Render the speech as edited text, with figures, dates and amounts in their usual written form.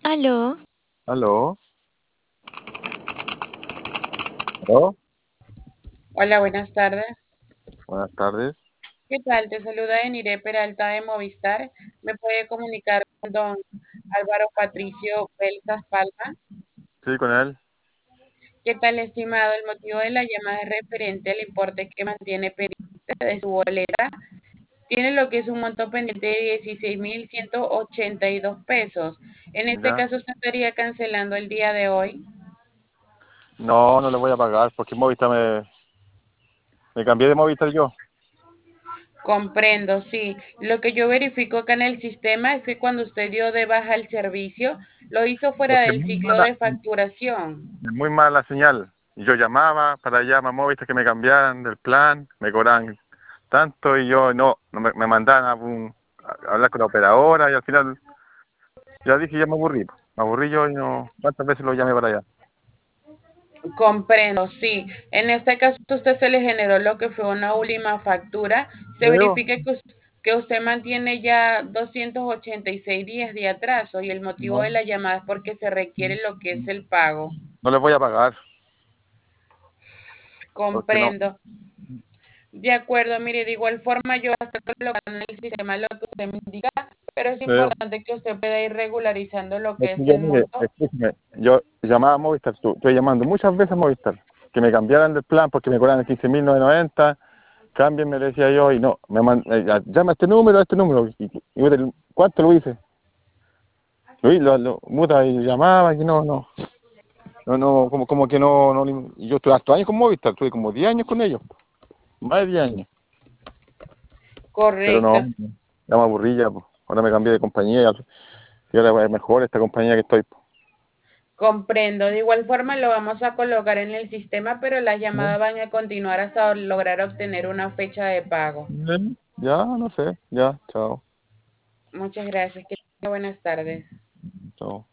Aló, Aló, aló, Hola, buenas tardes. buenas tardes. ¿Qué tal? Te saluda Eniré Peralta de Movistar. ¿Me puede comunicar con don Álvaro Patricio Belzas Palma? Sí, con él. ¿Qué tal, estimado? El motivo de la llamada es referente al importe que mantiene pendiente de su boleta. Tiene lo que es un monto pendiente de 16.182 pesos. En este Ya. caso, usted estaría cancelando el día de hoy. No, no le voy a pagar porque Movistar me cambié de Movistar yo. Comprendo, sí. Lo que yo verifico acá en el sistema es que cuando usted dio de baja el servicio, lo hizo fuera Porque del ciclo de facturación. es muy mala la señal. Yo llamaba para allá a Movistar que me cambiaran del plan, me cobraban tanto y yo no me mandaban a hablar con la operadora y al final ya dije, ya me aburrí. Me aburrí yo y no, ¿cuántas veces lo llamé para allá? Comprendo, sí. En este caso, a usted se le generó lo que fue una última factura. Se Creo. verifica que usted mantiene ya 286 días de atraso y el motivo de No, la llamada es porque se requiere lo que es el pago. no les voy a pagar porque no. Comprendo. De acuerdo, mire, de igual forma yo voy a estar colocando en el sistema lo que usted me indica, pero es Creo. importante que usted pueda ir regularizando lo Es que que es yo, el mire, monto. escúcheme, yo llamaba a Movistar, estoy llamando muchas veces a Movistar, que me cambiaran del plan porque me cobran 15.990, cámbienme, le decía yo, y no, llama a este número, ¿cuánto lo hice? Muta, y llamaba, y como que yo estuve hartos años con Movistar, estuve como 10 años con ellos, más de 10 años, pero no, Correcto, ya me aburrí ya, pues. Ahora me cambié de compañía, y ahora es mejor esta compañía que estoy, pues. comprendo. De igual forma lo vamos a colocar en el sistema, pero las ¿No? llamadas van a continuar hasta lograr obtener una fecha de pago. Ya, no sé, ya, chao, Muchas gracias. Que tenga buenas tardes. chao.